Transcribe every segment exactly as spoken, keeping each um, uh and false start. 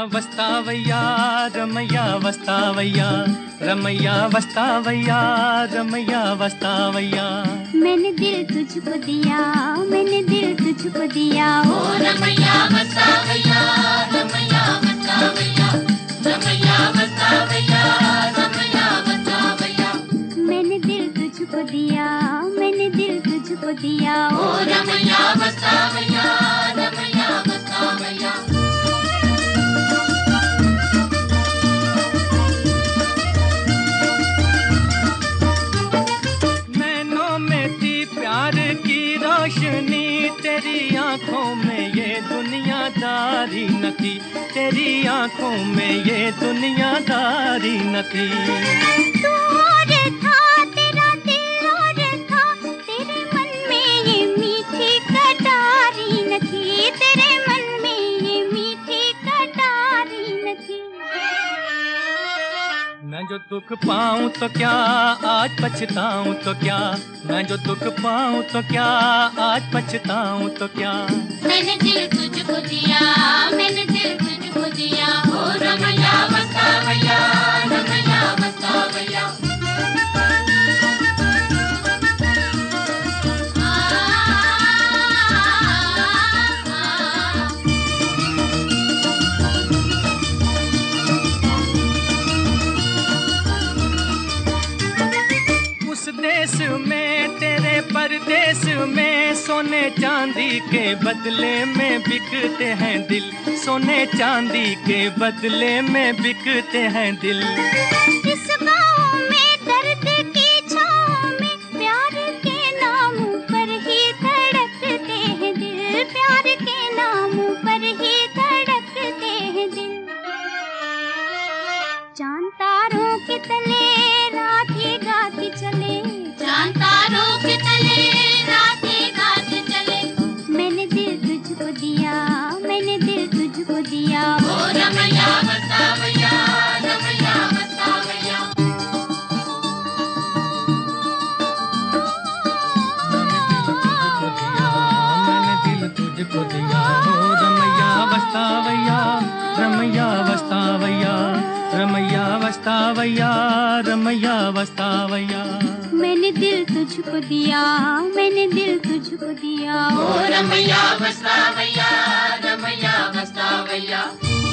వస్తావయ్యా రమయ్య వస్తావయ్యా రమయ్య వస్తావయ్యా రమయ్య వస్తావయ్యా मैंने दिल तुझको दिया मैंने दिल तुझको दिया ओ रमैया वस्तावैया रमैया वस्तावैया रमैया वस्तावैया रमैया वस्तावैया मैंने दिल तुझको दिया मैंने दिल तुझको दिया ओ रमैया वस्तावैया रमैया वस्तावैया रोशनी तेरी आंखों में ये दुनियादारी न थी तेरी आंखों में ये दुनियादारी न थी तू और था तेरा दिल और था तेरे मन में ये मीठी कटारी न थी तेरे मन में ये मीठी कटारी न थी मैं जो दुख पाऊं तो क्या आज पछताऊं तो क्या मैं जो दुख पाऊं तो क्या आज पछताऊं तो क्या मैंने दिल तुझको दिया मैंने दिल तुझको दिया ओ रमैया वस्तावैया रमैया वस्तावैया देश में तेरे परदेश में सोने चांदी के बदले में बिकते हैं दिल सोने चांदी के बदले में बिकते हैं दिल इस गाँव में दर्द की छाँव में प्यार के नाम पर ही धड़कते हैं दिल प्यार के नाम पर ही धड़कते हैं दिल चांद तारों के तले रात ये गाती चले चांद तारों के तले रात ये गाती चले मैंने दिल तुझको दिया मैंने दिल तुझको दिया ओ रमैया वस्तावैया रमैया वस्तावैया मैंने दिल तुझको दिया ओ रमैया वस्तावैया रमैया वस्तावैया रमैया वस्तावैया रमैया वस्तावैया मैंने दिल तुझको दिया मैंने दिल तुझको दिया ओ रमैया वस्तावैया रमैया वस्तावैया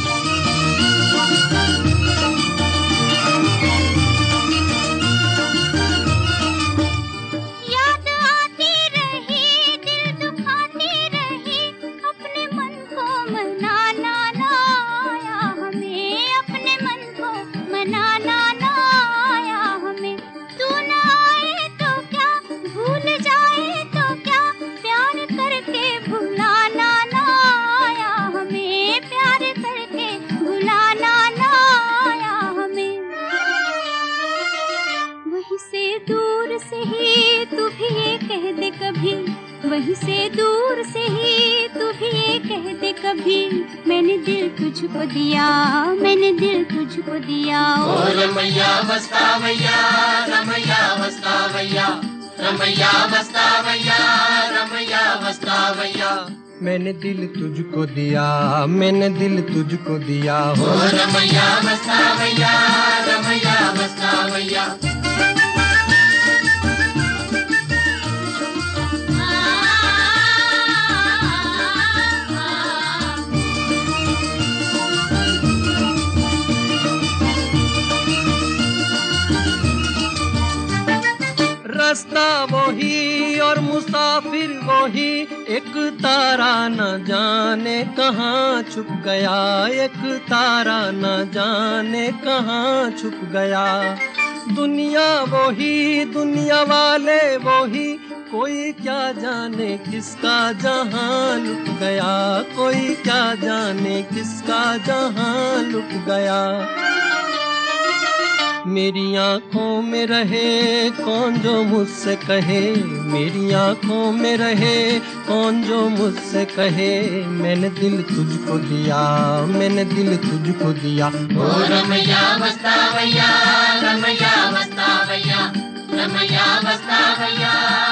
याद आती रही दिल दुखाती रही अपने मन को मनाना ना आया हमें अपने मन को मनाना ना आया हमें तू ना आए तो क्या भूल जाए तो क्या प्यार करके भुलाना ना आया हमें प्यार करके भुलाना ना आया हमें वहीं से दूर से ही तू भी ये कह दे कभी वहीं से दूर से ही तू भी ये कह दे कभी मैंने दिल तुझको दिया मैंने दिल तुझको दिया ओ रमैया वस्तावैया रमैया वस्तावैया रमैया वस्तावैया रमैया वस्तावैया मैंने दिल तुझको दिया मैंने दिल तुझको दिया ओ रमैया वस्तावैया रमैया वस्तावैया रास्ता वही और मुसाफिर वही एक तारा न जाने कहाँ छुप गया एक तारा न जाने कहाँ छुप गया दुनिया वही दुनिया वाले वही कोई क्या जाने किसका जहां लुट गया कोई क्या जाने किसका जहां लुट गया मेरी आँखों में रहे कौन जो मुझसे कहे मेरी आँखों में रहे कौन जो मुझसे कहे मैंने दिल तुझको दिया मैंने दिल तुझको दिया ओ रमैया वस्तावैया रमैया वस्तावैया रमैया वस्तावैया